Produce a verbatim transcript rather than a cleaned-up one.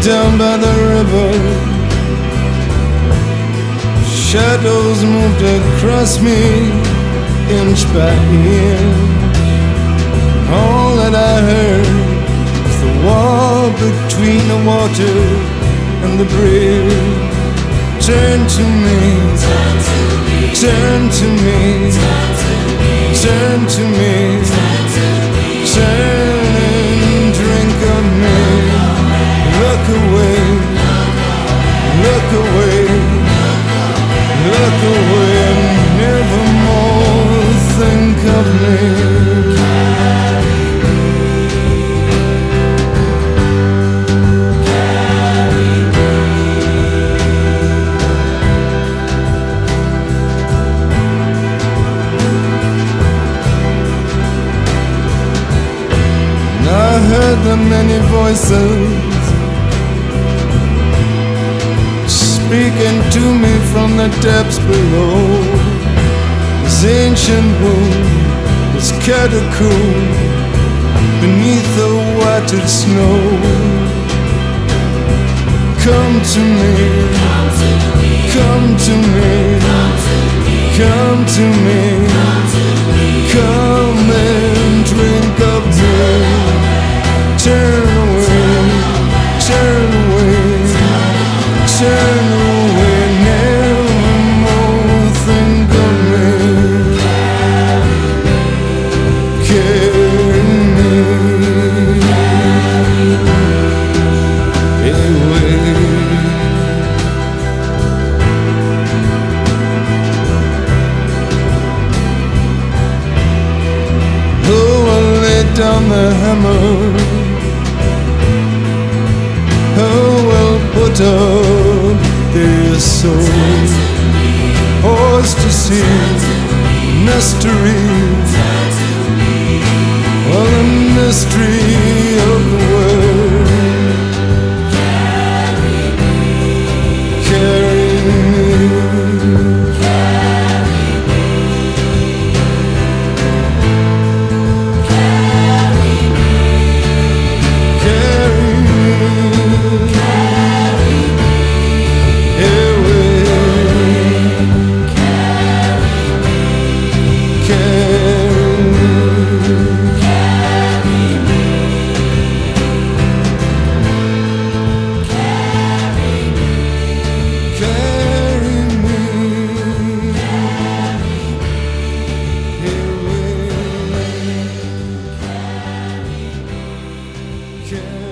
down by the river, shadows moved across me, inch by inch. All that I heard was the wall between the water and the bridge. Turn to me, turn to me, turn to me, turn to me, turn and drink of me. Look away, look away, look away, and nevermore think of me. I heard the many voices speaking to me from the depths below. This ancient wound, this catacomb beneath the whited snow. Come to me, come to me, come to me, come and drink of me. Turn away, turn away, turn away, nevermore think of me. Carry me away. Oh, I lay down the hammer. Oh, well, put up their soul. Horse to see, mystery. Well, the mystery of the world. Carry me, carry me, carry me, carry me, carry me. Yeah.